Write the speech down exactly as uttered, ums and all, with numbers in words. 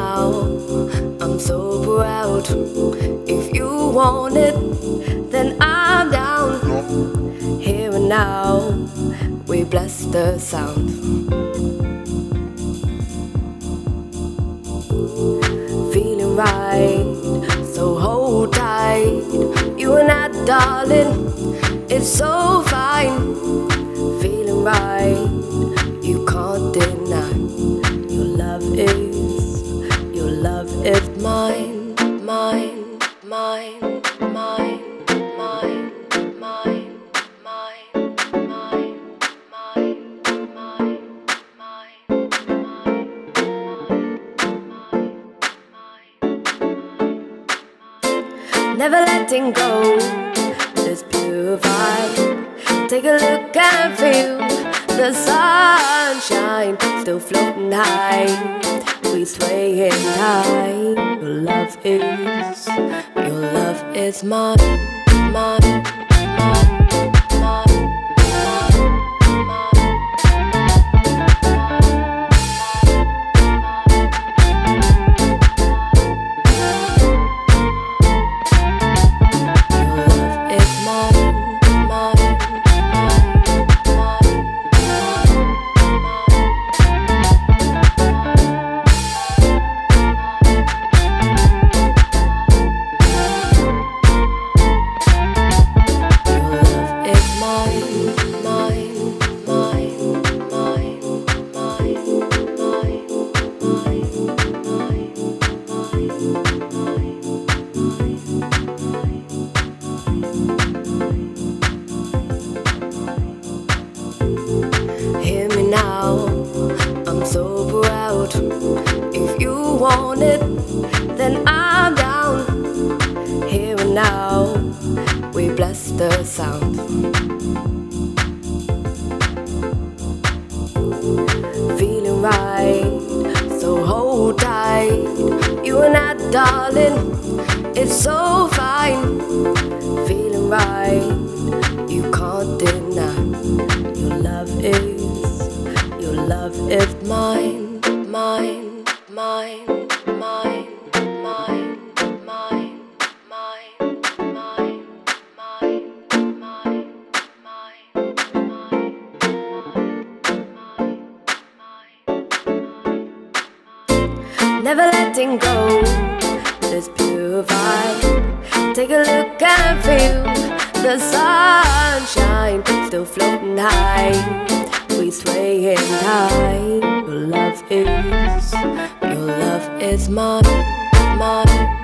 now, I'm so proud. If you want it, then I'm down. Here and now, we bless the sound. Feeling right, so hold tight. You and I, darling, it's so fine. Feeling right, you can't deny. Your love is, your love is mine, mine, mine, mine, mine, mine, mine, mine, mine, mine, mine. Never letting go, this pure vibe. Take a look and feel the sunshine, still floating high. We sway in time. Your love is, your love is mine, mine, mine, mine, now, I'm so proud. If you want it, then I'm down. Here and now, we bless the sound. Feeling right, so hold tight. You and I, darling, it's so fine. Feeling right, you can't deny. Your love is, your love is mine, mine, mine, mine, mine, mine, mine, mine, mine, mine, mine. Never letting go, this pure vibe. Take a look and feel the sunshine, still floating high. We sway in time. Your love is, your love is mine, mine.